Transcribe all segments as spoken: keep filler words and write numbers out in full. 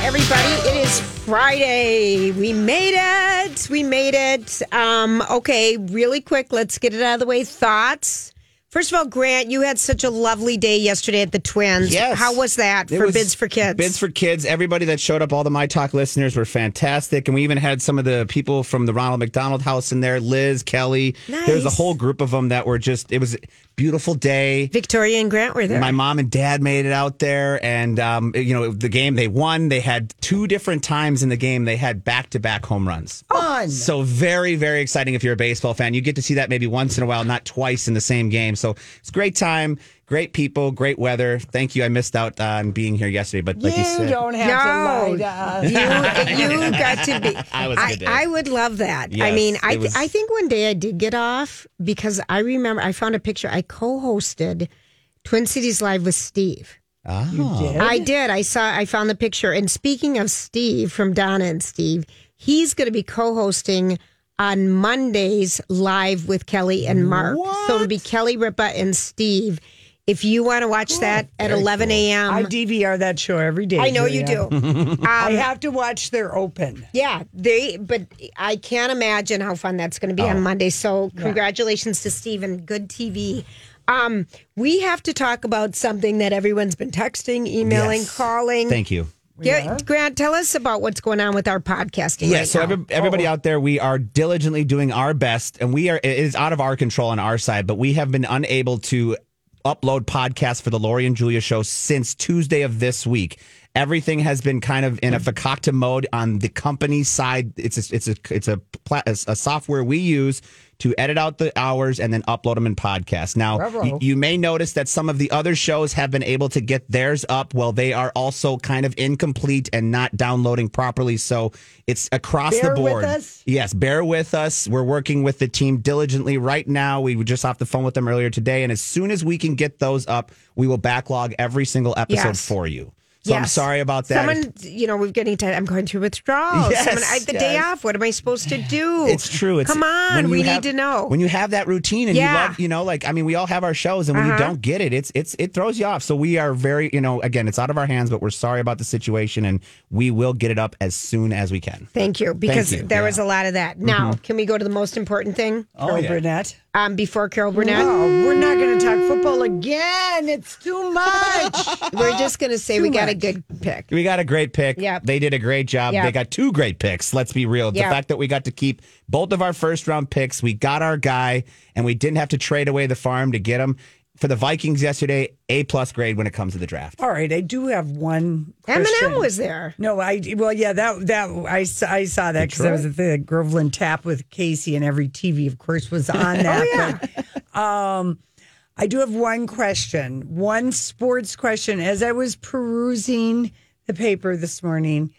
everybody. It is Friday. We made it. We made it. Um, okay, really quick, let's get it out of the way. Thoughts? First of all, Grant, you had such a lovely day yesterday at the Twins. Yes. How was that It for was Bids for Kids? Bids for Kids. Everybody that showed up, all the My Talk listeners were fantastic. And we even had some of the people from the Ronald McDonald House in there, Liz, Kelly. Nice. There was a whole group of them that were just, it was a beautiful day. Victoria and Grant were there. My mom and dad made it out there. And, um, you know, the game they won, they had two different times in the game, they had back-to-back home runs. Fun. So very, very exciting if you're a baseball fan. You get to see that maybe once in a while, not twice in the same game. So it's a great time, great people, great weather. Thank you. I missed out on being here yesterday, but like you, You said, don't have No. to lie to us. you, you got to be. I was a I, good day. I would love that. I Yes, mean, I it was- I think one day I did get off because I remember I found a picture. I co-hosted Twin Cities Live with Steve. Oh. did? I did. I saw. I found the picture. And speaking of Steve from Donna and Steve, he's going to be co-hosting on Mondays live with Kelly and Mark. So it'll be Kelly, Ripa, and Steve. If you want to watch that at very eleven a.m. I D V R that show every day. I know you Julia. do. Um, I have to watch their open. Yeah, they. But I can't imagine how fun that's going to be on Monday. So congratulations to Steve and good T V. Um, we have to talk about something that everyone's been texting, emailing, Yes. calling. Thank you. Yeah, Grant, tell us about what's going on with our podcasting. Yeah, right so now. every, everybody out there, we are diligently doing our best, and we are. It is out of our control on our side, but we have been unable to upload podcasts for the Lori and Julia show since Tuesday of this week. Everything has been kind of in a fakakta mode on the company side. It's a, it's a it's a, pla- a software we use to edit out the hours and then upload them in podcasts. Now, Bravo. you, you may notice that some of the other shows have been able to get theirs up while they are also kind of incomplete and not downloading properly. So it's across Bear the with board. us. Yes, bear with us. We're working with the team diligently right now. We were just off the phone with them earlier today. And as soon as we can get those up, we will backlog every single episode Yes. for you. So I'm Yes. sorry about that. Someone, you know, we're getting to. I'm going through withdrawals. Yes, Someone, I, the day yes. off. What am I supposed to do? It's true. It's, Come on, when you we have- need to know. When you have that routine and Yeah. you love, you know, like, I mean, we all have our shows, and when Uh-huh. you don't get it, it's it's it throws you off. So we are very, you know, again, it's out of our hands, but we're sorry about the situation, and we will get it up as soon as we can. Thank you, because you. there Yeah. was a lot of that. Now, can we go to the most important thing Carol Burnett. um, before Carol Burnett? Oh, we're not going to talk football again. It's too much. We're just going to say we Too got a much. good pick. We got a great pick. Yep. They did a great job. Yep. They got two great picks. Let's be real. Yep. The fact that we got to keep both of our first round picks, we got our guy, and we didn't have to trade away the farm to get him. For the Vikings yesterday, A plus grade when it comes to the draft. All right, I do have one question. Eminem was there. No, I well, yeah, that that I, saw- I saw that because I was at the Groveland Tap with Casey, and every T V, of course, was on that. oh, yeah. But, um, I do have one question, one sports question. As I was perusing the paper this morning,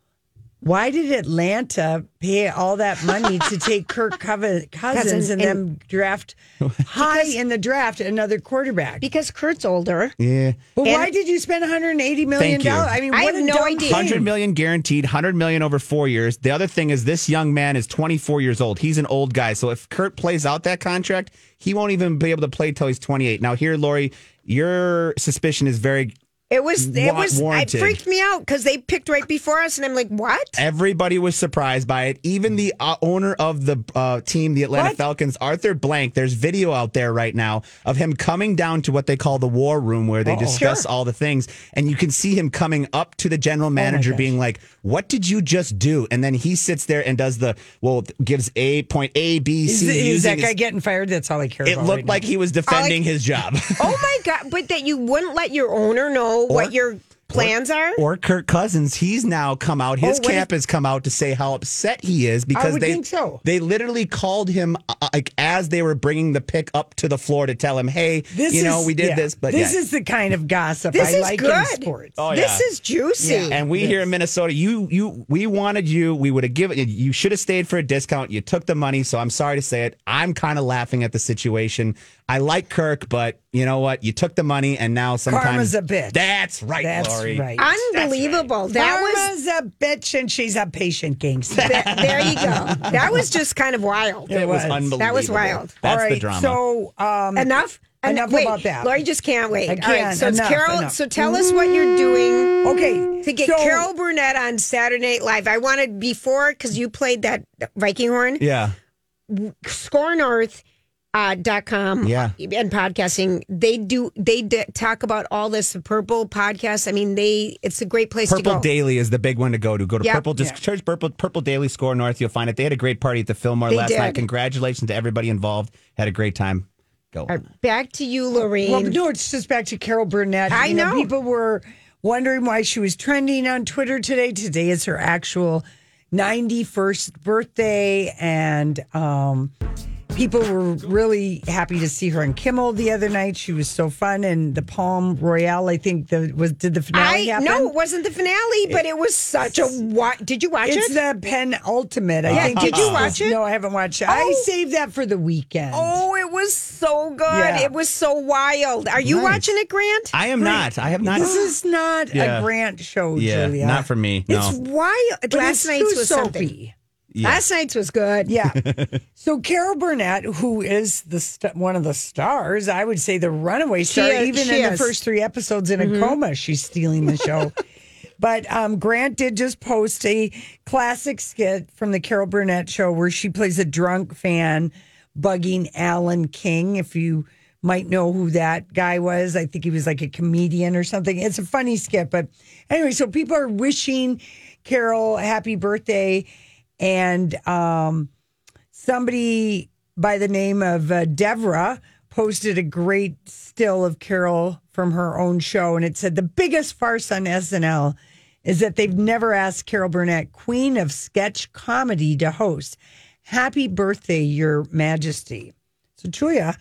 why did Atlanta pay all that money to take Kirk Cousins, Cousins and, and- then draft high in the draft another quarterback? Because Kurt's older. Yeah. But and- why did you spend one hundred eighty million Thank you. dollars? I mean, I what have a no dumb idea. thing. one hundred million guaranteed, one hundred million over four years. The other thing is this young man is twenty-four years old. He's an old guy. So if Kurt plays out that contract, he won't even be able to play till he's twenty-eight. Now here, Lori, your suspicion is very It was. It Wa- was. It warranted. freaked me out because they picked right before us, and I'm like, what? Everybody was surprised by it. Even the uh, owner of the uh, team, the Atlanta What? Falcons, Arthur Blank. There's video out there right now of him coming down to what they call the war room, where they discuss all the things, and you can see him coming up to the general manager, gosh. being like, "What did you just do?" And then he sits there and does the well, gives a point A, B, Is, C. is using that guy his- getting fired? That's all I care it about. looked right like now. he was defending like- his job. Oh my god! But that you wouldn't let your owner know what your plans are. Or Kirk Cousins, he's now come out. His Oh, wait. camp has come out to say how upset he is because would they think so. they literally called him uh, like as they were bringing the pick up to the floor to tell him, "Hey, This you know, is- we did yeah. this." But this yeah. is the kind of gossip This I is like good. in sports. Oh, This yeah. is juicy. And we here in Minnesota, you you we wanted you. We would have given you. Should have stayed for a discount. You took the money, so I'm sorry to say it. I'm kind of laughing at the situation. I like Kirk, but you know what? You took the money, and now sometimes Karma's a bitch. That's right, That's Lori. right. Unbelievable. That was. Karma's a bitch, and she's a patient gangster. that- there you go. That was just kind of wild. It was was. unbelievable. That was wild. That's All right, the drama. So, um, Enough. And enough wait, about that. Lori just can't wait. I All right, can't. so it's Enough, Carol. enough. So tell us what you're doing. Okay. To get so, Carol Burnett on Saturday Night Live. I wanted before, because you played that Viking horn, Yeah. Score North. Uh, dot com Yeah. and podcasting, they do they d- talk about all this Purple podcast. I mean, they it's a great place to Purple go. Daily is the big one to go to. Go to Yep. Purple, just Yeah. search Purple, Purple Daily Score North. You'll find it. They had a great party at the Fillmore They last did. night. Congratulations to everybody involved. Had a great time. Go. All right, back to you, Lorraine. Well, no, it's just back to Carol Burnett. I You know. People were wondering why she was trending on Twitter today. Today is her actual ninety-first birthday, and um, people were really happy to see her on Kimmel the other night. She was so fun, and the Palm Royale, I think, the was did the finale I happen? no, it wasn't the finale, but it was such a what? Did you watch It's it? the penultimate. I Yeah, think. did it's you just- watch it? No, I haven't watched it. I Oh. saved that for the weekend. Oh, it was so good. Yeah. It was so wild. Are you Nice. watching it, Grant? I am not. I have not. This is not Yeah. a Grant show, yeah, Julia. not for me. No. It's wild. But Last it's night's too was something. soapy. Yeah. Last night's was good. Yeah. So Carol Burnett, who is the st- one of the stars, I would say the runaway star, is- even she in the is. first three episodes in a coma, she's stealing the show. But um, Grant did just post a classic skit from the Carol Burnett show where she plays a drunk fan bugging Alan King. If you might know who that guy was, I think he was like a comedian or something. It's a funny skit. But anyway, so people are wishing Carol happy birthday. And um, somebody by the name of uh, Devra posted a great still of Carol from her own show. And it said, the biggest farce on S N L is that they've never asked Carol Burnett, queen of sketch comedy, to host. Happy birthday, Your Majesty. So, Julia,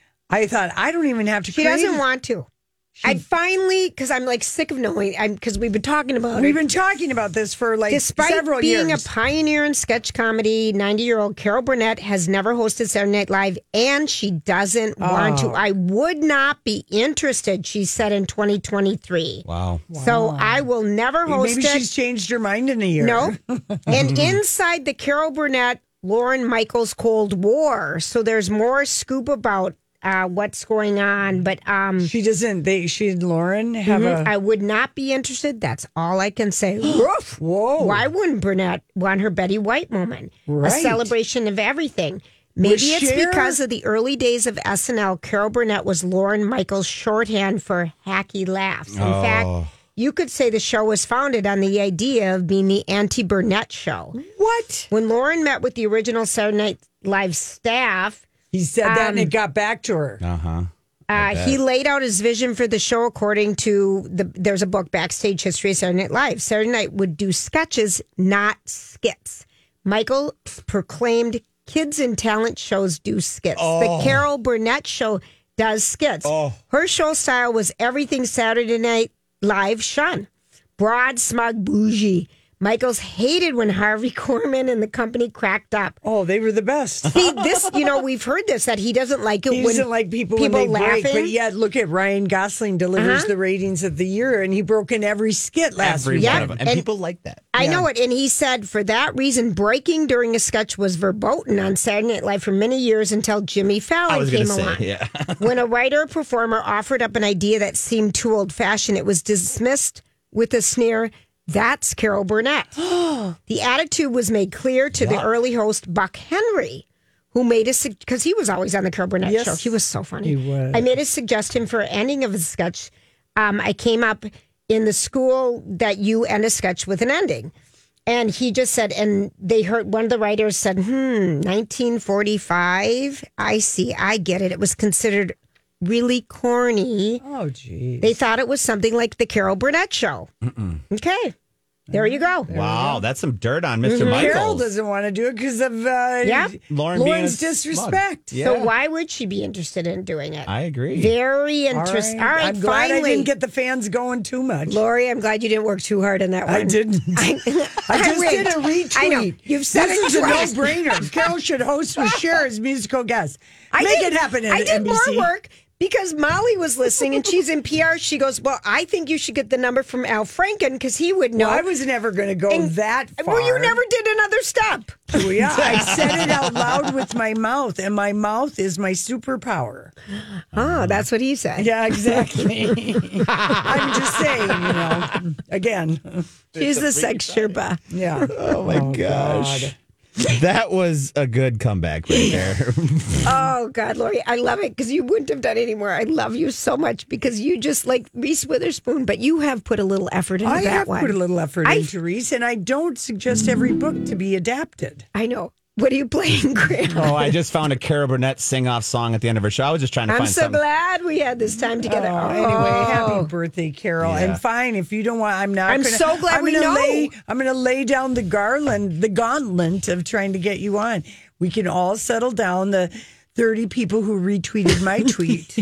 I thought, I don't even have to She create- doesn't want to. I finally, because I'm like sick of knowing, because we've been talking about We've it. been talking about this for like Despite several being years. a pioneer in sketch comedy, ninety-year-old Carol Burnett has never hosted Saturday Night Live, and she doesn't want to. Oh. I would not be interested, she said in twenty twenty-three. Wow. So I will never host Maybe it. she's changed her mind in a year. No. And inside the Carol Burnett, Lauren Michaels Cold War. So there's more scoop about uh, what's going on. But um, She doesn't. They. She and Lauren have mhm, a. I would not be interested. That's all I can say. Woof. Whoa! Why wouldn't Burnett want her Betty White moment? Right. A celebration of everything. Maybe Was it's Cher- because of the early days of S N L. Carol Burnett was Lauren Michaels' shorthand for hacky laughs. In Oh. fact, you could say the show was founded on the idea of being the anti-Burnett show. What? When Lauren met with the original Saturday Night Live staff, He said that, and Um, it got back to her. Uh huh. uh, he laid out his vision for the show according to the. There's a book, Backstage History of Saturday Night Live. Saturday Night would do sketches, not skits. Michael proclaimed kids in talent shows do skits. The Carol Burnett show does skits. Her show style was everything Saturday Night Live shun. Broad, smug, bougie. Michaels hated when Harvey Korman and the company cracked up. Oh, they were the best. See, this, you know, we've heard this, that he doesn't like it He when doesn't like people, people when they break. laughing. But yet, look at Ryan Gosling delivers Uh-huh. the ratings of the year, and he broke in every skit last Every week. Yeah, one of them. And, and- people like that. I Yeah. know it. And he said for that reason, breaking during a sketch was verboten on Saturday Night Live for many years until Jimmy I Fallon was going came to along. say, yeah. When a writer or performer offered up an idea that seemed too old fashioned, it was dismissed with a sneer. That's Carol Burnett. The attitude was made clear to the early host, Buck Henry, who made a because he was always on the Carol Burnett Yes, show. He was so funny. he was. I made a suggestion for ending of a sketch. Um, I came up in the school that you end a sketch with an ending. And he just said, and they heard one of the writers said, hmm, nineteen forty-five. I see. I get it. It was considered really corny. Oh, geez. They thought it was something like the Carol Burnett show. Okay. There you go. Wow, that's some dirt on mister Michaels. Carol doesn't want to do it because of uh, Yeah. Lauren being Lauren's a smug. disrespect. Yeah. So why would she be interested in doing it? I agree. Very All interesting. right. All right, I'm glad finally. I didn't get the fans going too much. Lori, I'm glad you didn't work too hard on that one. I didn't. I, I just did a rigged. retweet. I know. You've said this it is a twice. no-brainer. Carol should host with Cher as musical guest. I Make did, it happen at I did N B C. more work Because Molly was listening and she's in P R. She goes, well, I think you should get the number from Al Franken because he would know. Well, I was never going to go And- that far. Well, you never did another step. Yeah, I said it out loud with my mouth, and my mouth is my superpower. Oh, that's what he said. Yeah, exactly. I'm just saying, you know, again. She's the sex Sherpa. Yeah. Oh my gosh. God. That was a good comeback right there. Oh, God, Lori, I love it because you wouldn't have done any more. I love you so much because you just like Reese Witherspoon, but you have put a little effort into I that have one. put a little effort I- into Reese, and I don't suggest every book to be adapted. I know. What are you playing, Graham? Oh, I just found a Carol Burnett sing-off song at the end of her show. I was just trying to I'm find so something. glad we had this time together. Oh, Oh. anyway, happy birthday, Carol. Yeah. And fine, if you don't want, I'm not. I'm gonna, so glad I'm we gonna know. Lay, I'm going to lay down the garland, the gauntlet of trying to get you on. We can all settle down. The thirty people who retweeted my tweet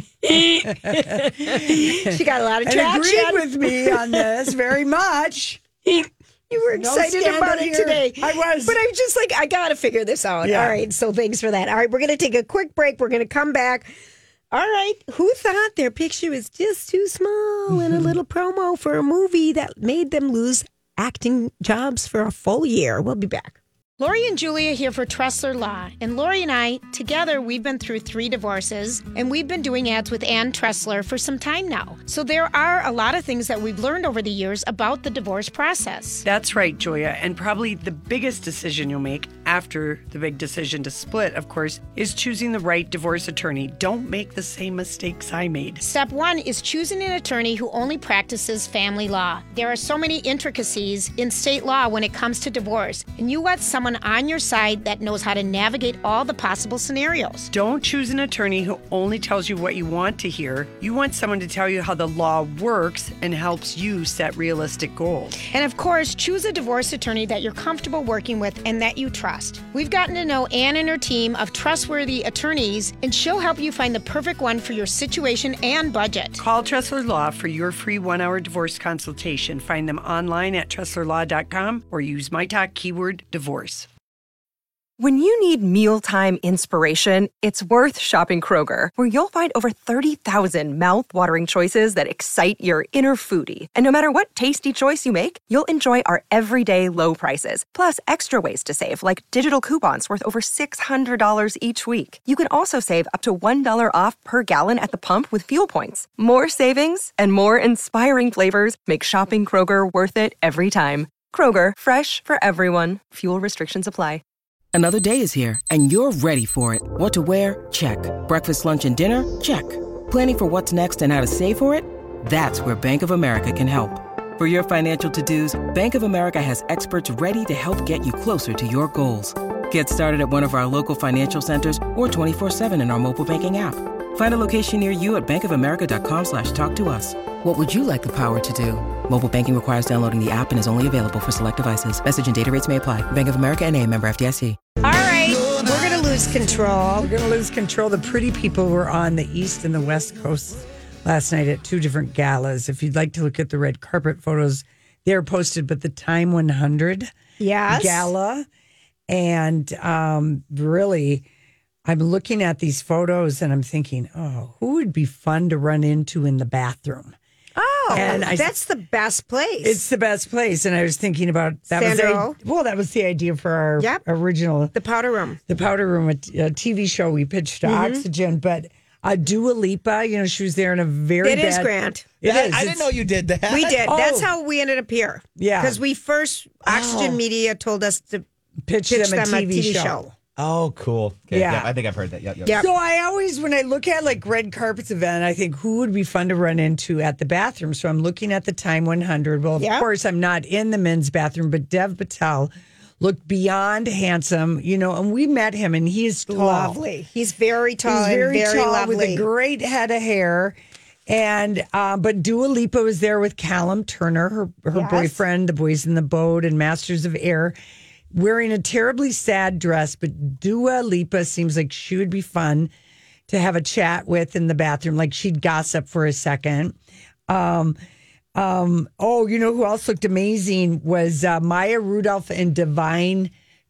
She got a lot of and traction. agreed with me on this very much. You were No excited scandal about it here. today. I was. But I'm just like, I got to figure this out. Yeah. All right. So thanks for that. All right. We're going to take a quick break. We're going to come back. All right. Who thought their picture was just too small in a little promo for a movie that made them lose acting jobs for a full year? We'll be back. Lori and Julia here for Tressler Law. And Lori and I, together, we've been through three divorces, and we've been doing ads with Ann Tressler for some time now. So there are a lot of things that we've learned over the years about the divorce process. That's right, Julia. And probably the biggest decision you'll make after the big decision to split, of course, is choosing the right divorce attorney. Don't make the same mistakes I made. Step one is choosing an attorney who only practices family law. There are so many intricacies in state law when it comes to divorce, and you want someone on your side that knows how to navigate all the possible scenarios. Don't choose an attorney who only tells you what you want to hear. You want someone to tell you how the law works and helps you set realistic goals. And of course, choose a divorce attorney that you're comfortable working with and that you trust. We've gotten to know Ann and her team of trustworthy attorneys, and she'll help you find the perfect one for your situation and budget. Call Tressler Law for your free one-hour divorce consultation. Find them online at tressler law dot com or use my talk keyword divorce. When you need mealtime inspiration, it's worth shopping Kroger, where you'll find over thirty thousand mouth-watering choices that excite your inner foodie. And no matter what tasty choice you make, you'll enjoy our everyday low prices, plus extra ways to save, like digital coupons worth over six hundred dollars each week. You can also save up to one dollar off per gallon at the pump with fuel points. More savings and more inspiring flavors make shopping Kroger worth it every time. Kroger, fresh for everyone. Fuel restrictions apply. Another day is here, and you're ready for it. What to wear? Check. Breakfast, lunch, and dinner? Check. Planning for what's next and how to save for it? That's where Bank of America can help. For your financial to-dos, Bank of America has experts ready to help get you closer to your goals. Get started at one of our local financial centers or twenty-four seven in our mobile banking app. Find a location near you at bankofamerica.com slash talk to us. What would you like the power to do? Mobile banking requires downloading the app and is only available for select devices. Message and data rates may apply. Bank of America N A, member F D I C. All right, we're going to lose control. We're going to lose control. The pretty people were on the East and the West Coast last night at two different galas. If you'd like to look at the red carpet photos, they're posted, but the Time one hundred Yes. gala. And um, really, I'm looking at these photos and I'm thinking, oh, who would be fun to run into in the bathroom? Oh, And I- that's the best place. It's the best place. And I was thinking about that. Sandro? Was the, well, that was the idea for our Yep. original the powder room. the Powder Room, a, a T V show we pitched to Mm-hmm. Oxygen. But uh, Dua Lipa, you know, she was there in a very It bad... is, Grant. It I, is. I didn't It's- know you did that. We did. Oh. That's how we ended up here. Yeah. Because we first, Oxygen Media told us to pitched pitch them a them a T V, T V show. show. Oh, cool. Okay, Yeah. yeah. I think I've heard that. Yep, yep. Yep. So I always, when I look at like red carpets event, I think who would be fun to run into at the bathroom. So I'm looking at the Time one hundred. Well, of Yep. course, I'm not in the men's bathroom, but Dev Patel looked beyond handsome, you know, and we met him and he is tall. Lovely. He's very tall He's very, and very tall lovely. with a great head of hair. And uh, but Dua Lipa was there with Callum Turner, her her Yes. boyfriend, the Boys in the Boat and Masters of Air, wearing a terribly sad dress. But Dua Lipa seems like she would be fun to have a chat with in the bathroom, like she'd gossip for a second. Um, um, oh, you know who else looked amazing was uh, Maya Rudolph and Divine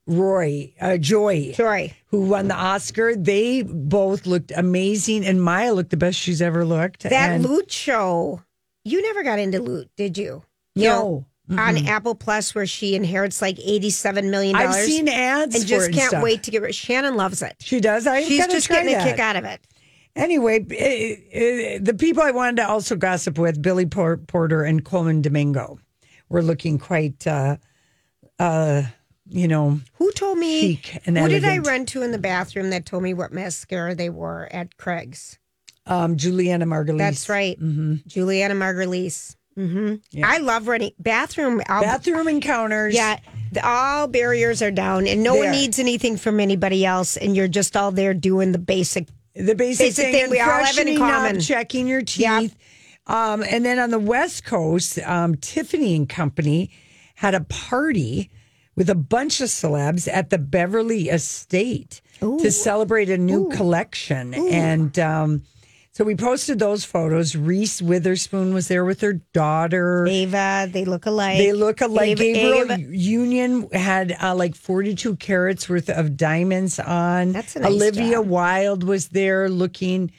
Roy, uh, Joy, Joy, who won the Oscar. They both looked amazing, and Maya looked the best she's ever looked. That and Loot show, you never got into Loot, did you? No. You know, on Apple Plus, where she inherits like eighty-seven million dollars. I've seen ads and for just it and can't stuff. wait to get rid. Shannon loves it. She does. I She's gotta just try getting that. a kick out of it. Anyway, eh, eh, the people I wanted to also gossip with, Billy Por- Porter and Coleman Domingo, were looking quite, uh, uh, you know, Who told me? chic and Who did I elegant. run to in the bathroom that told me what mascara they wore at Craig's? Um, Juliana Margulies. That's right, Mm-hmm. Juliana Margulies. Mm-hmm. Yeah. I love running bathroom. I'll, Bathroom encounters. Yeah, the, all barriers are down, and no There. one needs anything from anybody else, and you're just all there doing the basic. The basic, Basic thing, thing and we all have in freshening common. up, checking your teeth. Yep. Um, and then on the West Coast, um, Tiffany and Company had a party with a bunch of celebs at the Beverly Estate to celebrate a new collection. And um, so we posted those photos. Reese Witherspoon was there with her daughter. Ava, they look alike. They look alike. Ava- Gabriel Ava- Union had uh, like forty-two carats worth of diamonds on. That's a nice Olivia job. Wilde was there looking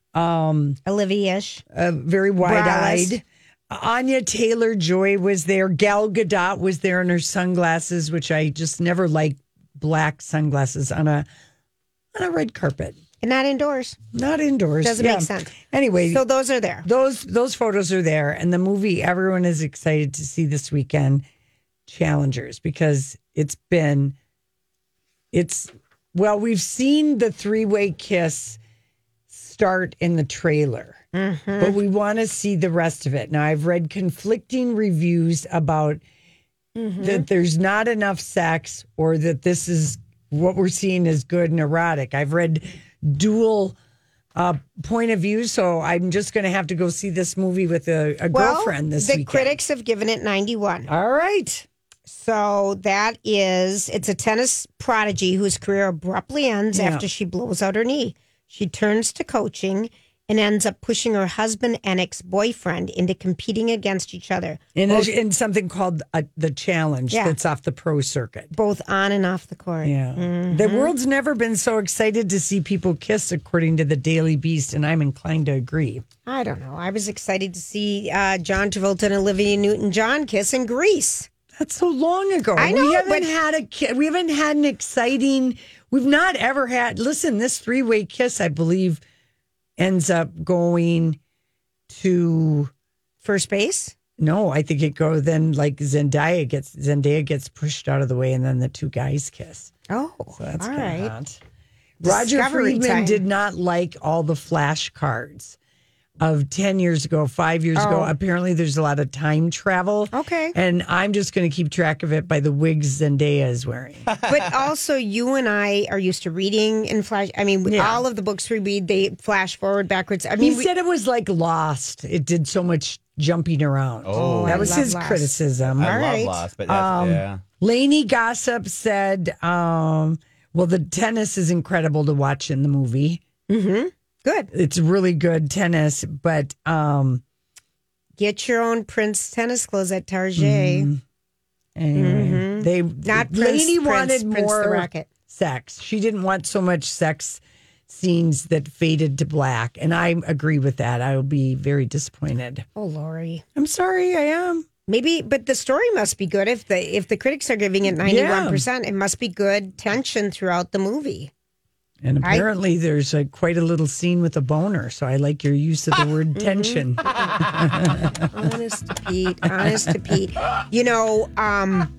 Olivia-ish. uh, very wide-eyed. Anya Taylor-Joy was there. Gal Gadot was there in her sunglasses, which I just never like black sunglasses on a on a red carpet. And not indoors. Not indoors. Doesn't Yeah. make sense. Anyway, So those are there. those those photos are there, and the movie everyone is excited to see this weekend, Challengers, because it's been it's well we've seen the three-way kiss start in the trailer, but we want to see the rest of it. Now I've read conflicting reviews about that there's not enough sex, or that this is what we're seeing is good and erotic. I've read dual uh, point of view, so I'm just going to have to go see this movie with a, a Well, girlfriend this the weekend. critics have given it ninety-one. All right. So that is, it's a tennis prodigy whose career abruptly ends Yeah. after she blows out her knee. She turns to coaching and ends up pushing her husband and ex-boyfriend into competing against each other, In, a, in something called uh, the Challenge Yeah. that's off the pro circuit. both on and off the court. Yeah. The world's never been so excited to see people kiss, according to the Daily Beast, and I'm inclined to agree. I don't know. I was excited to see uh, John Travolta and Olivia Newton-John kiss in Greece. That's so long ago. I know, we haven't but- had a ki- we haven't had an exciting. We've not ever had. Listen, this three way kiss, I believe, ends up going to. First base? No, I think it goes then like Zendaya gets Zendaya gets pushed out of the way, and then the two guys kiss. Oh, So that's all kind of right. hot. Roger Discovery Friedman time. did not like all the flashcards of ten years ago, five years ago. Oh. Apparently, there's a lot of time travel. Okay. And I'm just going to keep track of it by the wigs Zendaya is wearing. But also, you and I are used to reading in flash. I mean, Yeah. all of the books we read, they flash forward, backwards. I He mean, we, said it was like Lost. It did so much jumping around. Oh. that I was love his Lost. criticism. I All love right. Lost, but that's, yeah. Lainey Gossip said, um, well, the tennis is incredible to watch in the movie. good. It's really good tennis, but um, Get your own Prince tennis clothes at Target. anyway, they Not Prince, Lainey Prince, wanted Prince the more Rocket. sex. She didn't want so much sex scenes that faded to black, and I agree with that. I will be very disappointed. Oh, Lori. I'm sorry, I am. Maybe, but the story must be good. If the if the critics are giving it ninety-one percent, it must be good tension throughout the movie. And I- apparently, there's a, quite a little scene with a boner. So I like your use of the word tension. Honest to Pete, honest to Pete. You know, um,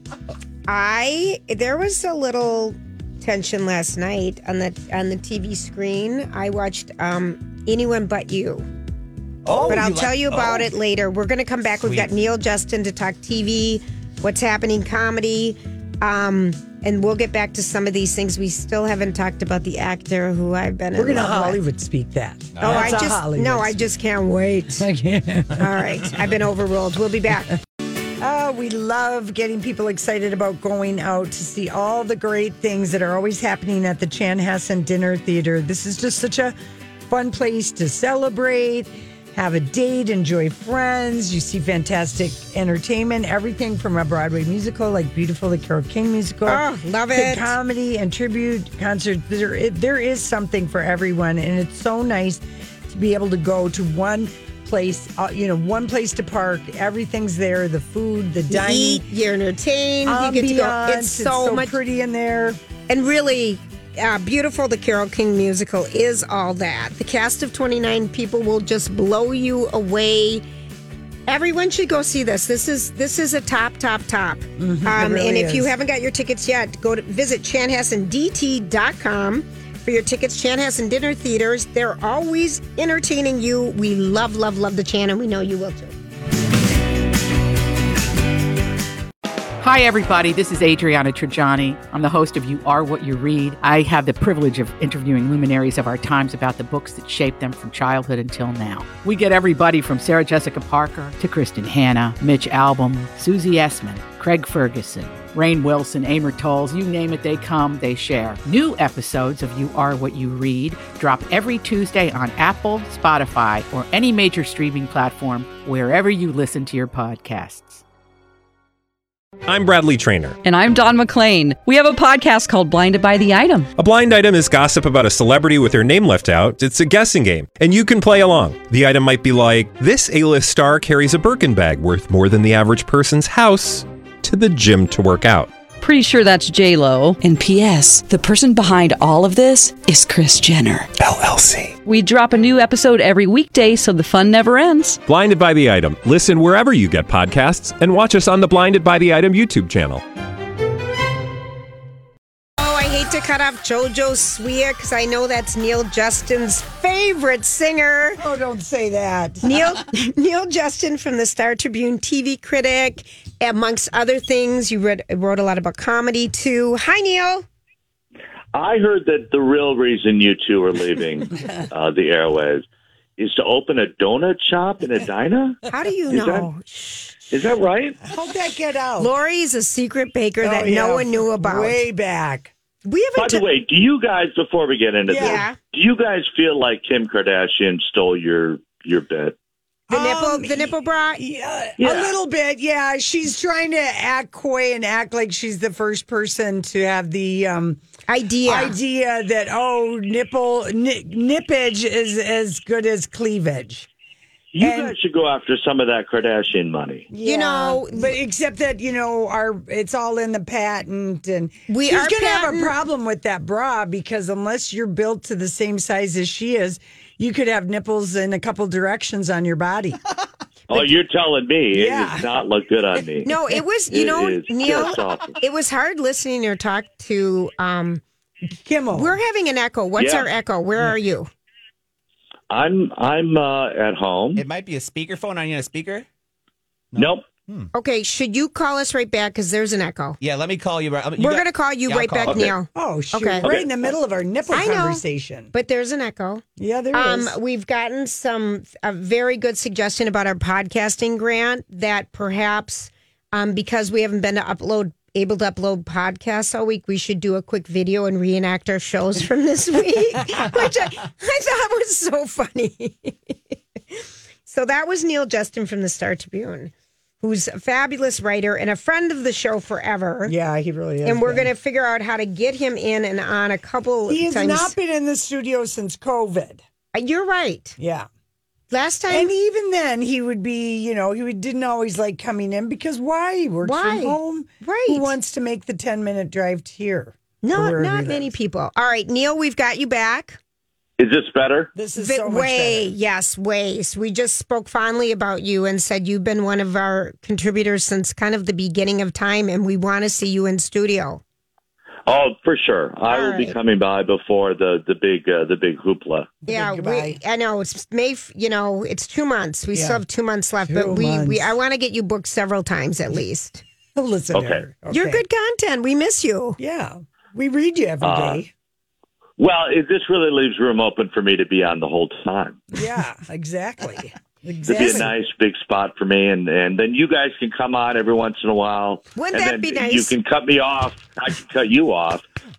I there was a little tension last night on the on the T V screen. I watched um, Anyone But You. Oh, But I'll you tell like- you about oh. it later. We're going to come back. We've got Sweet. Neil Justin to talk T V, what's happening comedy, um, and we'll get back to some of these things. We still haven't talked about the actor who I've been. We're in going to love with. Hollywood speak that. Oh, I That's a just Hollywood no, I speak. just can't wait. I can't. All right, I've been overruled. We'll be back. Oh, we love getting people excited about going out to see all the great things that are always happening at the Chanhassen Dinner Theater. This is just such a fun place to celebrate, have a date, enjoy friends. You see fantastic entertainment, everything from a Broadway musical like Beautiful, the Carole King musical. Oh, love to it. comedy and tribute concerts. There, it, there is something for everyone, and it's so nice to be able to go to one place, uh, you know, one place to park. Everything's there, the food, the You dining. eat, you're entertained. You get to go. ambiance. It's so, so much pretty in there. And really, uh, Beautiful, the Carole King musical is all that. The cast of twenty-nine people will just blow you away. Everyone should go see this. This is this is a top, top, top. Mm-hmm, um, really and if you is. haven't got your tickets yet, go to visit chanhassen d t dot com for your tickets. Chanhassen Dinner Theaters. They're always entertaining you. We love, love, love the Chan, and we know you will too. Hi, everybody. This is Adriana Trajani. I'm the host of You Are What You Read. I have the privilege of interviewing luminaries of our times about the books that shaped them from childhood until now. We get everybody from Sarah Jessica Parker to Kristen Hanna, Mitch Albom, Susie Essman, Craig Ferguson, Rainn Wilson, Amor Tolls, you name it, they come, they share. New episodes of You Are What You Read drop every Tuesday on Apple, Spotify, or any major streaming platform wherever you listen to your podcasts. I'm Bradley Trainer. And I'm Don McClain. We have a podcast called Blinded by the Item. A blind item is gossip about a celebrity with their name left out. It's a guessing game, and you can play along. The item might be like, this A-list star carries a Birkin bag worth more than the average person's house to the gym to work out. Pretty sure that's J-Lo. And P S the person behind all of this is Kris Jenner, L L C. We drop a new episode every weekday so the fun never ends. Blinded by the Item. Listen wherever you get podcasts and watch us on the Blinded by the Item YouTube channel. Oh, I hate to cut off JoJo Siwa because I know that's Neil Justin's favorite singer. Oh, don't say that. Neil Neil Justin from the Star Tribune T V critic, amongst other things. You read, wrote a lot about comedy too. Hi, Neil. I heard that the real reason you two are leaving uh, the airwaves is to open a donut shop in Edina. How do you is know? That, is that right? How'd that get out? Lori's a secret baker that Oh, yeah. no one knew about. Way back. We By haven't. the T- way, do you guys, before we get into Yeah. this, do you guys feel like Kim Kardashian stole your your bit? the nipple, Um, the nipple bra. Yeah, Yeah. a little bit. Yeah, she's trying to act coy and act like she's the first person to have the um, Idea. idea that oh, nipple ni- nippage is as good as cleavage. You And- guys should go after some of that Kardashian money. You know, but except that you know, our it's all in the patent, and We she's are going to have a patent- problem with that bra because unless you're built to the same size as she is, you could have nipples in a couple directions on your body. Oh, you're telling me Yeah. it does not look good on me. no, it was. You It know, is Neil. just awful. It was hard listening or talk to. Um, Kimmel, we're having an echo. What's Yeah. our echo? Where are you? I'm I'm uh, at home. It might be a speakerphone on you, a speaker. Nope. Okay, should you call us right back because there's an echo? Yeah, let me call you. right- you We're got- going to call you Yeah, I'll right call. back, Okay. Neil. oh shoot, Okay. right in the middle of our nipple I know. conversation. But there's an echo. Yeah, there Um, is. we've gotten some a very good suggestion about our podcasting grant that perhaps um, because we haven't been to upload able to upload podcasts all week, we should do a quick video and reenact our shows from this week, which I, I thought was so funny. So that was Neil Justin from the Star Tribune, who's a fabulous writer and a friend of the show forever. Yeah, he really is. And we're Ben. going to figure out how to get him in and on a couple He has times. not been in the studio since COVID. You're right. Yeah. Last time. And even then, he would be, you know, he would, didn't always like coming in because why? He works Why? from home. Right. Who wants to make the ten minute drive to here? No, Or wherever not he many lives. people. All right, Neil, we've got you back. Is this better? This is Vi- so much way, better. yes, way. So we just spoke fondly about you and said you've been one of our contributors since kind of the beginning of time, and we want to see you in studio. Oh, for sure. I All will be right. coming by before the the big uh, the big hoopla. Yeah, goodbye. we, I know it's May. f- You know, it's two months. We Yeah. still have two months left, Two but we, we months. I want to get you booked several times at least. Listen, to Okay. her. You're Okay. good content. We miss you. Yeah, we read you every Uh, day. Well, it, this really leaves room open for me to be on the whole time. Yeah, exactly. It'd Exactly. be a nice big spot for me, and, and then you guys can come on every once in a while. Wouldn't and that then be nice? You can cut me off. I can cut you off.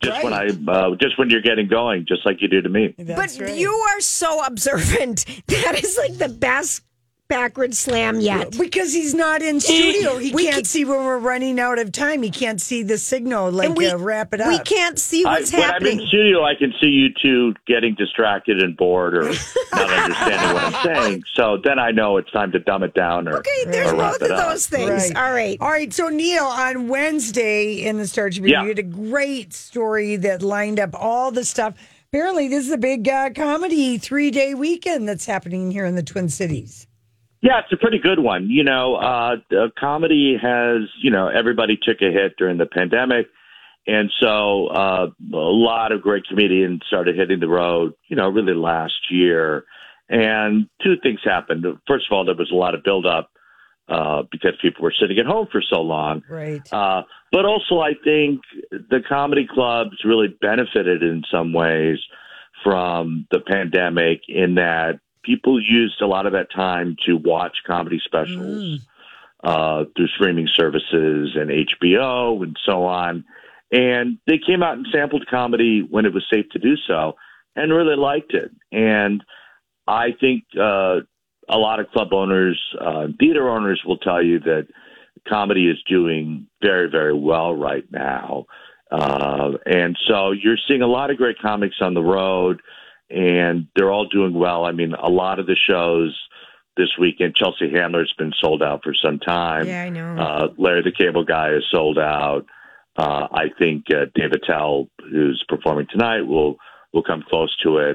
just when I, uh, just when you're getting going, just like you do to me. That's but right. You are so observant. That is like the best backward slam yet. Because he's not in studio. He we can't can, see when we're running out of time. He can't see the signal, like we, uh, wrap it up. We can't see what's I, happening. When I'm in studio, I can see you two getting distracted and bored or not understanding what I'm saying. So then I know it's time to dumb it down or Okay, there's or both of up. those things. Right. All right. All right. So, Neil, on Wednesday in the Star Tribune, yeah. you had a great story that lined up all the stuff. Apparently, this is a big uh, comedy three-day weekend that's happening here in the Twin Cities. Yeah, it's a pretty good one. You know, uh, comedy has, you know, everybody took a hit during the pandemic. And so uh, a lot of great comedians started hitting the road, you know, really last year. And two things happened. First of all, there was a lot of buildup uh, because people were sitting at home for so long. Right. Uh, but also, I think the comedy clubs really benefited in some ways from the pandemic in that people used a lot of that time to watch comedy specials mm. uh, through streaming services and H B O and so on. And they came out and sampled comedy when it was safe to do so and really liked it. And I think uh, a lot of club owners, uh, theater owners will tell you that comedy is doing very, very well right now. Uh, and so you're seeing a lot of great comics on the road. And they're all doing well. I mean, a lot of the shows this weekend, Chelsea Handler's been sold out for some time. Yeah, I know. Uh, Larry the Cable Guy is sold out. Uh, I think uh, Dave Attell, who's performing tonight, will will come close to it.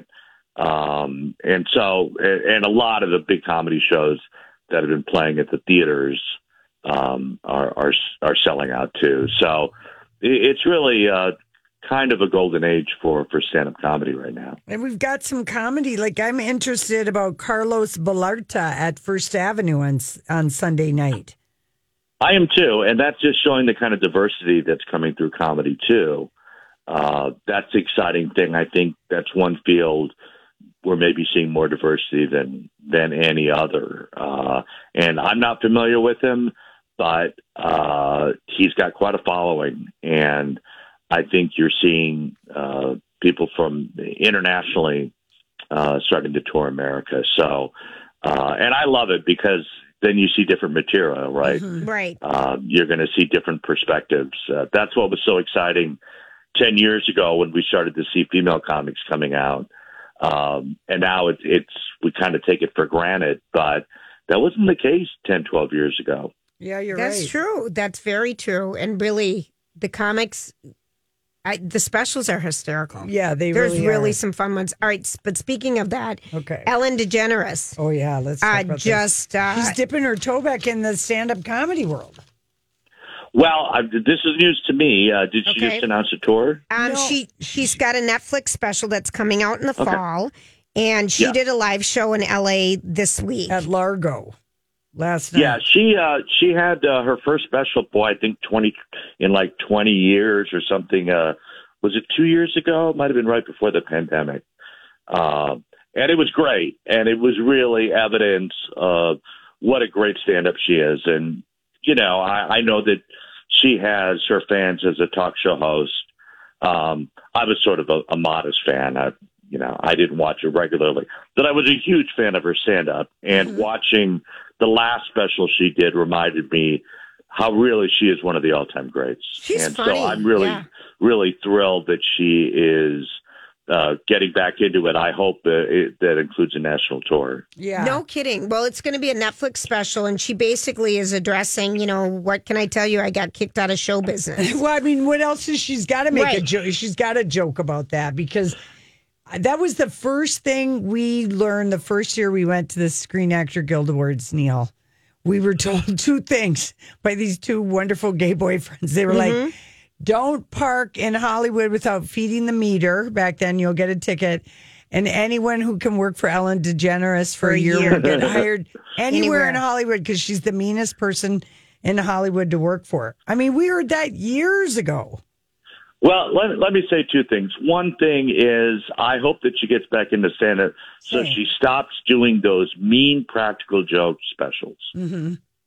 Um, and so, and, and a lot of the big comedy shows that have been playing at the theaters um, are, are are selling out too. So it, it's really uh, kind of a golden age for, for stand-up comedy right now. And we've got some comedy. Like, I'm interested about Carlos Vallarta at First Avenue on, on Sunday night. I am too, and that's just showing the kind of diversity that's coming through comedy too. Uh, that's the exciting thing. I think that's one field we're maybe seeing more diversity than than any other. Uh, and I'm not familiar with him, but uh, he's got quite a following, and I think you're seeing uh, people from internationally uh, starting to tour America. So, uh, and I love it because then you see different material, right? Mm-hmm. Right. Uh, you're going to see different perspectives. Uh, that's what was so exciting ten years ago when we started to see female comics coming out. Um, and now it's, it's we kind of take it for granted, but that wasn't the case ten, twelve years ago. Yeah, you're That's right. That's true. That's very true. And really, the comics... I, the specials are hysterical. Yeah, they There's really really are. some fun ones. All right, but speaking of that, okay. Ellen DeGeneres. Oh, yeah, let's talk uh, about just, this. Uh, She's dipping her toe back in the stand-up comedy world. Well, I, this is news to me. Uh, did she okay. just announce a tour? Um, no. she, she's got a Netflix special that's coming out in the okay. fall, and she yeah. did a live show in L A this week. At Largo. Last night. Yeah, she uh, she had uh, her first special, boy, I think twenty in like twenty years or something. Uh, was it two years ago? It might have been right before the pandemic. Uh, and it was great. And it was really evidence of what a great stand-up she is. And, you know, I, I know that she has her fans as a talk show host. Um, I was sort of a, a modest fan. I, you know, I didn't watch it regularly. But I was a huge fan of her stand-up. And mm-hmm. watching the last special she did reminded me how really she is one of the all-time greats. She's and funny. so I'm really, yeah. really thrilled that she is uh, getting back into it. I hope that it, that includes a national tour. Yeah. No kidding. Well, it's going to be a Netflix special, and she basically is addressing, you know, what can I tell you? I got kicked out of show business. Well, I mean, what else is she's got to make right. a joke? She's got to joke about that because that was the first thing we learned the first year we went to the Screen Actor Guild Awards, Neil. We were told two things by these two wonderful gay boyfriends. They were mm-hmm. like, don't park in Hollywood without feeding the meter. Back then, you'll get a ticket. And anyone who can work for Ellen DeGeneres for, for a year, year will get hired anywhere, anywhere in Hollywood because she's the meanest person in Hollywood to work for. I mean, we heard that years ago. Well, let, let me say two things. One thing is I hope that she gets back into stand-up so she stops doing those mean practical joke specials. Mm-hmm.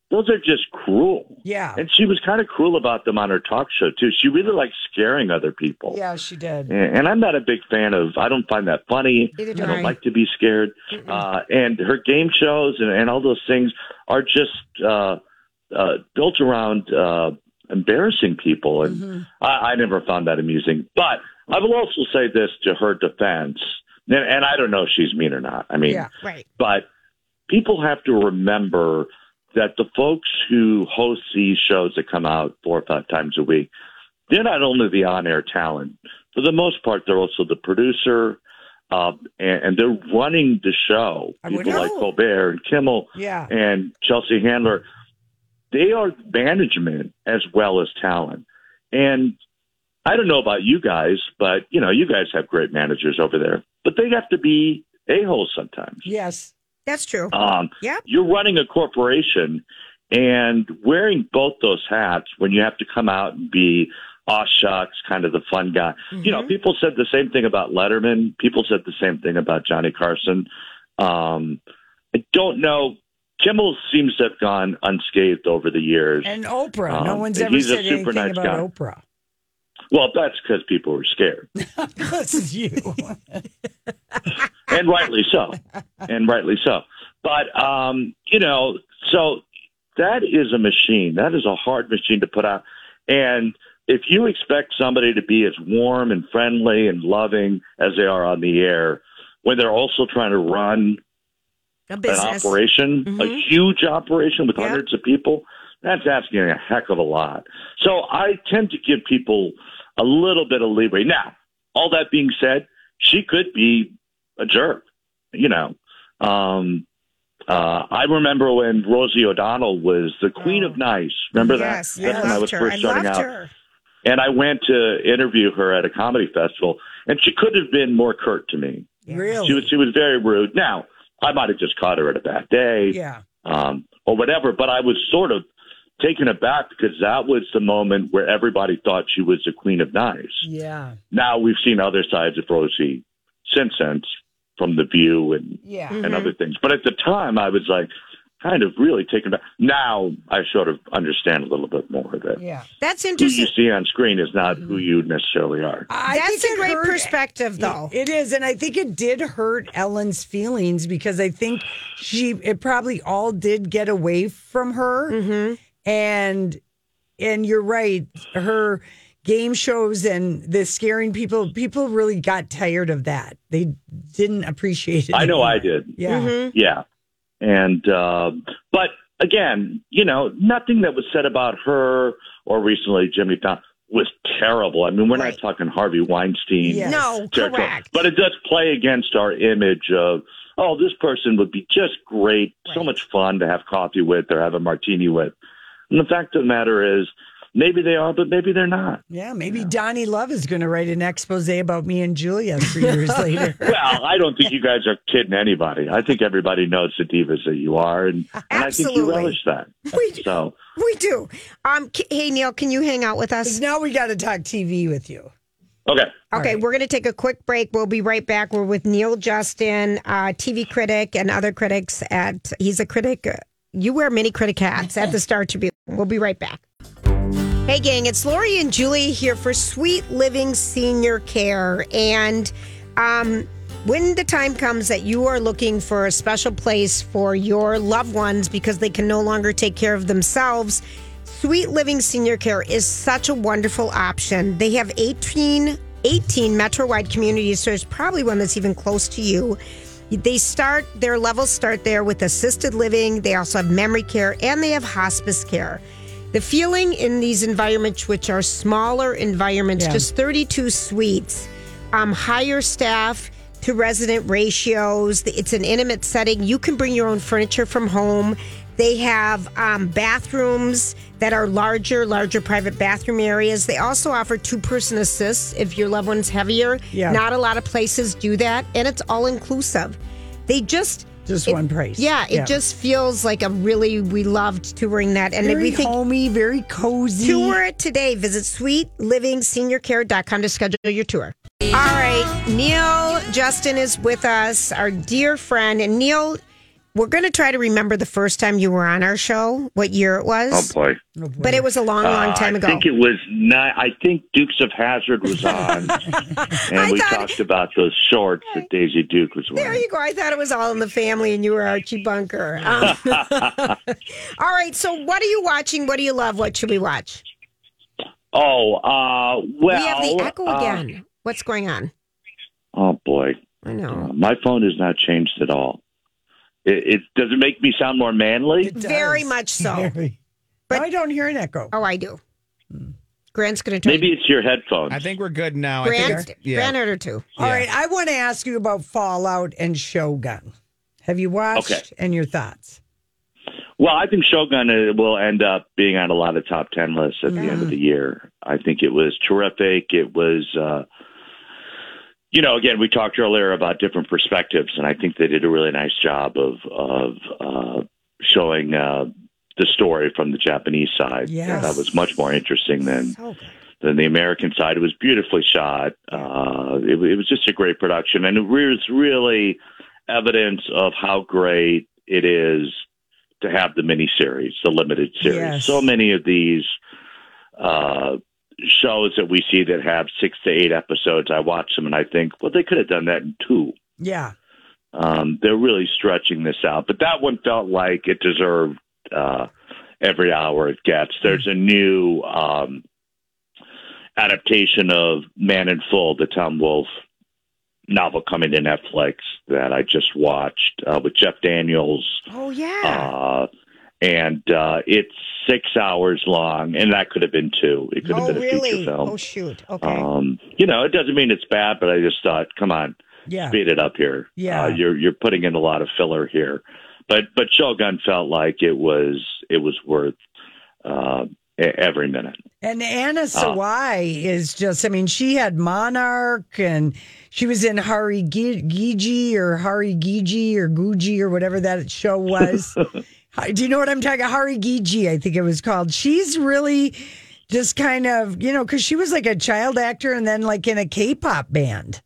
those are just cruel. Yeah. And she was kind of cruel about them on her talk show, too. She really liked scaring other people. Yeah, she did. And, and I'm not a big fan of, I don't find that funny. Either do I don't I. like to be scared. Uh, and her game shows and, and all those things are just uh, uh, built around uh, embarrassing people. And Mm-hmm. I, I never found that amusing. But I will also say this to her defense, and, and I don't know if she's mean or not. I mean, Yeah. Right. but people have to remember that the folks who host these shows that come out four or five times a week, they're not only the on-air talent. For the most part, they're also the producer, uh, and, and they're running the show. I would People like know. Colbert and Kimmel Yeah. and Chelsea Handler, they are management as well as talent. And I don't know about you guys, but, you know, you guys have great managers over there. But they have to be a-holes sometimes. Yes. That's true. Um, Yeah. You're running a corporation, and wearing both those hats when you have to come out and be, aw shucks, kind of the fun guy. Mm-hmm. You know, people said the same thing about Letterman. People said the same thing about Johnny Carson. Um, I don't know. Kimmel seems to have gone unscathed over the years. And Oprah. no Um, one's ever he's a said super anything nice about guy. Oprah. Well, that's because people were scared. This is you. And rightly so. And rightly so. But, um, you know, so that is a machine. That is a hard machine to put out. And if you expect somebody to be as warm and friendly and loving as they are on the air, when they're also trying to run A an business. operation, a Mhm. huge operation with Yep. hundreds of people, that's asking a heck of a lot. So I tend to give people a little bit of leeway. Now, all that being said, she could be a jerk, you know. Um, uh, I remember when Rosie O'Donnell was the Queen of Nice. Remember Yes, that? That's I when I loved was her. first I starting loved out. her. And I went to interview her at a comedy festival, and she could have been more curt to me. Really? She was she was very rude. Now, I might have just caught her at a bad day, Yeah. um, or whatever. But I was sort of taken aback because that was the moment where everybody thought she was the Queen of Nice. Yeah. Now we've seen other sides of Rosie since then, from The View and Yeah. and other things. But at the time, I was like kind of really taken back. Now I sort of understand a little bit more that Yeah. That's who you interesting. see on screen is not who you necessarily are. I That's think a it great hurt- perspective, though. It is, and I think it did hurt Ellen's feelings because I think she it probably all did get away from her, Mm-hmm. and and you're right, her game shows and the scaring people, people really got tired of that. They didn't appreciate it. I know anymore. I did. Yeah, Mm-hmm. Yeah. And, uh, but again, you know, nothing that was said about her or recently Jimmy Fallon was terrible. I mean, we're Right. not talking Harvey Weinstein. Yes. No, territory. correct. But it does play against our image of, oh, this person would be just great, so Right. much fun to have coffee with or have a martini with. And the fact of the matter is, maybe they are, but maybe they're not. yeah. Maybe Donnie Love is going to write an expose about me and Julia three years later. Well, I don't think you guys are kidding anybody. I think everybody knows the divas that you are, and, and I think you Absolutely. relish that. We, So, we do. Um, c- hey, Neil, can you hang out with us? Now we got to talk T V with you. okay. Okay, right. we're going to take a quick break. We'll be right back. We're with Neil Justin, uh, T V critic, and other critics at, he's a critic. uh, You wear many critic hats at the Star Tribune. We'll be right back. Hey, gang, it's Lori and Julie here for Sweet Living Senior Care. And um, when the time comes that you are looking for a special place for your loved ones because they can no longer take care of themselves, Sweet Living Senior Care is such a wonderful option. They have eighteen, eighteen Metro-wide communities, so there's probably one that's even close to you. They start, their levels start there with assisted living. They also have memory care and they have hospice care. The feeling in these environments, which are smaller environments, Yeah. just thirty-two suites, um, higher staff to resident ratios. It's an intimate setting. You can bring your own furniture from home. They have um, bathrooms that are larger, larger private bathroom areas. They also offer two-person assists if your loved one's heavier. Yeah. Not a lot of places do that, and it's all inclusive. They just Just it- one price. Yeah, it Yeah. just feels like a really, we loved touring that. And Very we think homey, very cozy. tour it today. Visit sweet living senior care dot com to schedule your tour. All right, Neil Justin is with us, our dear friend. And Neil, We're going to try to remember the first time you were on our show, what year it was. Oh boy! But it was a long, long time uh, ago. I think it was. Not, I think Dukes of Hazzard was on, and we thought, talked about those shorts that Daisy Duke was wearing. There you go. I thought it was All in the Family, and you were Archie Bunker. Um, all right. So, what are you watching? What do you love? What should we watch? Oh, uh, well, we have the echo uh, again. What's going on? Oh boy! I know. Uh, my phone has not changed at all. It, it does it make me sound more manly? Very much so. Very. But I don't hear an echo. Oh, I do. Grant's going to try. Maybe it's your headphones. I think we're good now. Grant, I think, yeah. Grant heard her too. All Yeah. right, I want to ask you about Fallout and Shogun. Have you watched Okay. and your thoughts? Well, I think Shogun uh, will end up being on a lot of top ten lists at the end of the year. I think it was terrific. It was, uh, you know, again, we talked earlier about different perspectives, and I think they did a really nice job of of uh, showing uh, the story from the Japanese side. Yes. That was much more interesting than So good. than the American side. It was beautifully shot. Uh, it, it was just a great production, and it was really evidence of how great it is to have the miniseries, the limited series. Yes. So many of these uh, shows that we see that have six to eight episodes, I watch them and I think, well, they could have done that in two. Yeah. Um, they're really stretching this out. But that one felt like it deserved uh, every hour it gets. There's a new um, adaptation of Man in Full, the Tom Wolfe novel coming to Netflix that I just watched uh, with Jeff Daniels. Oh, yeah. Uh, and uh, it's six hours long, and that could have been two. It could have oh, been a really? feature film. Oh, shoot. Okay. Um, you know, it doesn't mean it's bad, but I just thought, come on, Yeah. speed it up here. Yeah. Uh, you're you're putting in a lot of filler here. But but Shogun felt like it was it was worth uh, every minute. And Anna Sawai is just, I mean, she had Monarch and she was in Hari Gi- Gigi or Hari Gigi or Guji or whatever that show was. Do you know what I'm talking about? Hari Gigi, I think it was called. She's really just kind of, you know, because she was like a child actor and then like in a K-pop band.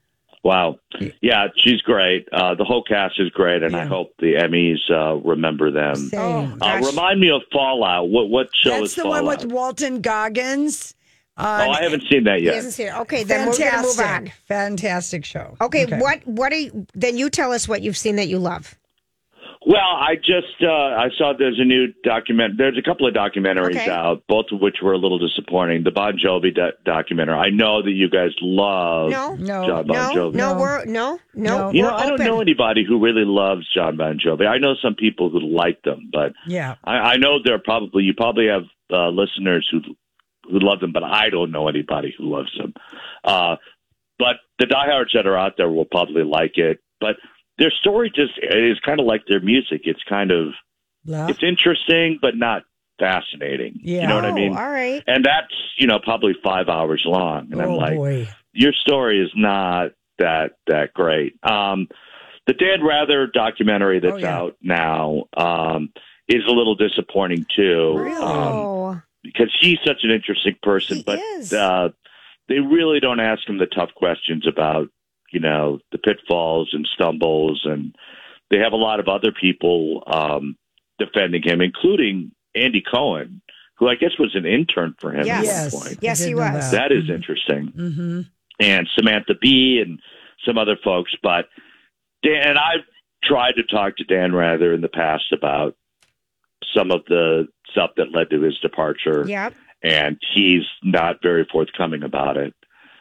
Wow. Yeah, she's great. Uh, the whole cast is great, and Yeah. I hope the Emmys uh, remember them. Same. Oh, Uh, gosh. remind me of Fallout. What what show That's is the Fallout? one with Walton Goggins. oh, I haven't seen that He yet. hasn't seen it. Okay, then we're going to move on. Fantastic show. Okay, what what are you, then you tell us what you've seen that you love. Well, I just uh, I saw there's a new document. There's a couple of documentaries Okay. out, both of which were a little disappointing. The Bon Jovi do- documentary. I know that you guys love No, No. John Bon no, Jovi. no, No. we're no, no. No. You we're know, I don't open. know anybody who really loves John Bon Jovi. I know some people who like them, but Yeah. I, I know there are probably you probably have uh, listeners who who love them, but I don't know anybody who loves them. Uh, but the diehards that are out there will probably like it. But their story just is kind of like their music. It's kind of Blah. it's interesting, but not fascinating. Yeah. You know what I Oh, mean? all right. And that's you know probably five hours long, and I'm Oh, like, boy. your story is not that that great. Um, the Dan Rather documentary that's Oh, yeah. out now um, is a little disappointing too, Really? um, Oh, because he's such an interesting person. He but is. Uh, they really don't ask him the tough questions about you know the pitfalls and stumbles, and they have a lot of other people um, defending him, including Andy Cohen, who I guess was an intern for him Yes. at Yes. one point. Yes, I did he know was. That is interesting. Mm-hmm. And Samantha Bee and some other folks. But Dan, and I've tried to talk to Dan Rather in the past about some of the stuff that led to his departure, yep. and he's not very forthcoming about it.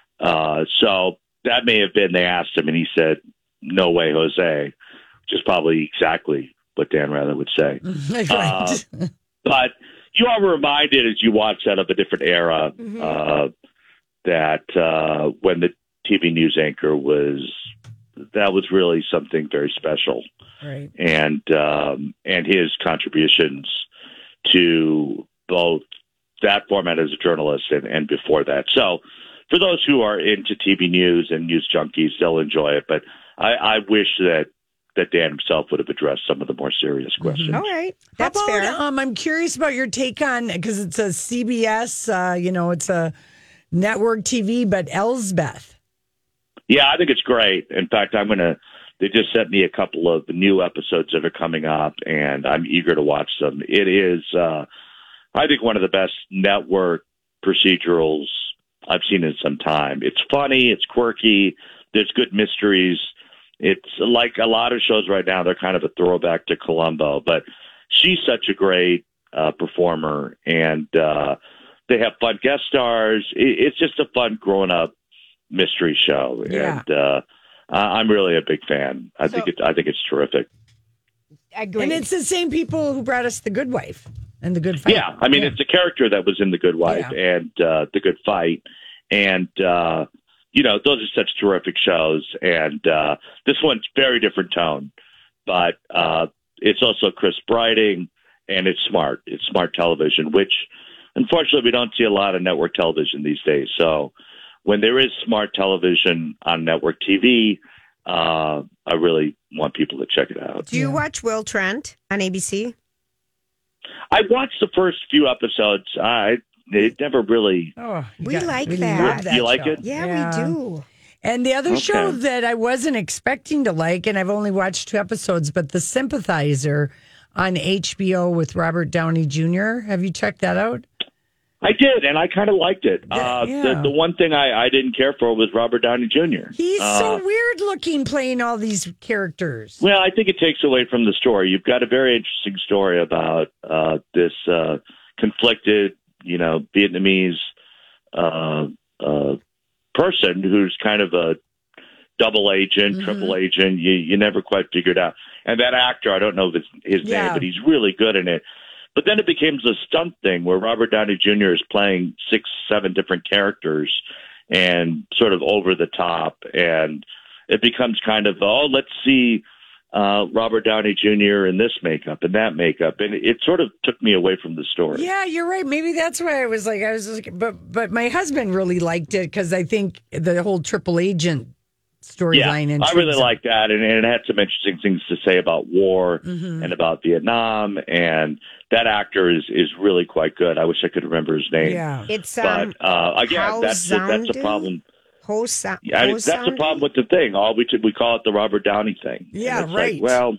Uh, so that may have been, they asked him, and he said, "No way, Jose," which is probably exactly what Dan Rather would say. right. Uh, But you are reminded as you watch that of a different era Mhm. uh, that uh, when the T V news anchor was, that was really something very special, right. and um, and his contributions to both that format as a journalist and, and before that. So for those who are into T V news and news junkies, they'll enjoy it. But I, I wish that that Dan himself would have addressed some of the more serious questions. All right. That's How about, fair. Um, I'm curious about your take on, because it's a C B S, uh, you know, it's a network T V, but Elsbeth. Yeah, I think it's great. In fact, I'm going to they just sent me a couple of new episodes that are coming up, and I'm eager to watch them. It is, uh, I think, one of the best network procedurals I've seen in some time. It's funny, it's quirky, there's good mysteries. It's like a lot of shows right now, they're kind of a throwback to Columbo, but she's such a great uh, performer, and uh, they have fun guest stars. It, it's just a fun grown-up mystery show, Yeah. and uh, I'm really a big fan. I So- think it, I think it's terrific. I agree. And it's the same people who brought us The Good Wife and The Good Fight. Yeah, I mean, Yeah. it's a character that was in The Good Wife Yeah. and uh, The Good Fight, and uh, you know, those are such terrific shows. And uh, this one's very different tone, but uh, it's also Chris Briding, and it's smart. It's smart television, which unfortunately we don't see a lot of network television these days. So when there is smart television on network T V, uh, I really want people to check it out. Do you watch Will Trent on A B C? I watched the first few episodes. I it never really. Oh, you We like we that. love You like show. it? Yeah, we do. And the other Okay. show that I wasn't expecting to like, and I've only watched two episodes, but The Sympathizer on H B O with Robert Downey Junior Have you checked that out? I did, and I kind of liked it. Uh, yeah. the, the one thing I, I didn't care for was Robert Downey Junior He's Uh, so weird looking playing all these characters. Well, I think it takes away from the story. You've got a very interesting story about uh, this uh, conflicted, you know, Vietnamese uh, uh, person who's kind of a double agent, Mm-hmm. triple agent. You you never quite figured out. And that actor, I don't know his, his Yeah. name, but he's really good in it. But then it becomes a stunt thing where Robert Downey Junior is playing six, seven different characters and sort of over the top. And it becomes kind of, oh, let's see uh, Robert Downey Junior in this makeup and that makeup. And it sort of took me away from the story. Yeah, you're right. Maybe that's why I was like, I was like, but but my husband really liked it because I think the whole triple agent storyline. Yeah, and I really like that, and, and it had some interesting things to say about war Mm-hmm. and about Vietnam, and that actor is is really quite good. I wish I could remember his name. Yeah. It's but um, uh, again, How that's the, that's the Sounding? problem. Ho Sa- Yeah, Ho that's the Sounding? problem with the thing. All we we call it the Robert Downey thing. Yeah, And it's right. Like, well,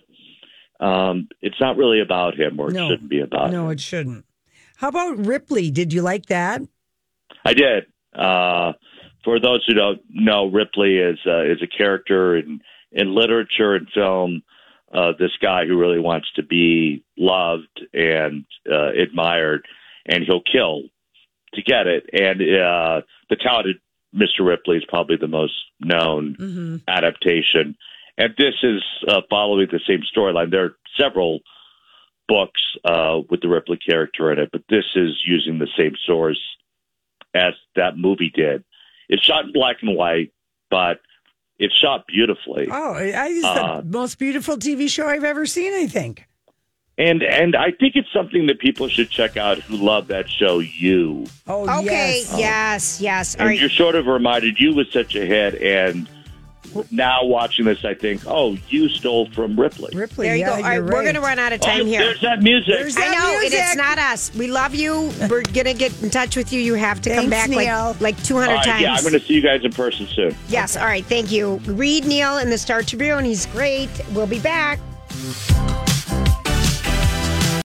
um, it's not really about him, or No. it shouldn't be about No, him. it shouldn't. How about Ripley? Did you like that? I did. Uh, for those who don't know, Ripley is uh, is a character in in literature and film. Uh, this guy who really wants to be loved and uh, admired, and he'll kill to get it. And uh, the talented Mister Ripley is probably the most known Mm-hmm. adaptation. And this is uh, following the same storyline. There are several books uh, with the Ripley character in it, but this is using the same source as that movie did. It's shot in black and white, but it's shot beautifully. Oh, I- it's Uh, the most beautiful T V show I've ever seen, I think. And and I think it's something that people should check out who love that show, You. Oh, Okay, yes. yes, yes. All And right. you're sort of reminded You was such a hit, and now watching this, I think, oh, You stole from Ripley. Ripley, There you yeah, go. All right, you're we're right. going to run out of time Oh, here. There's that music. There's I that know, and it's music. not us. We love you. We're gonna get in touch with you. You have to come Thanks, back Neil. like like two All hundred right, times. yeah, I'm going to see you guys in person soon. Yes. All right. Thank you. Read Neil in the Star Tribune. He's great. We'll be back.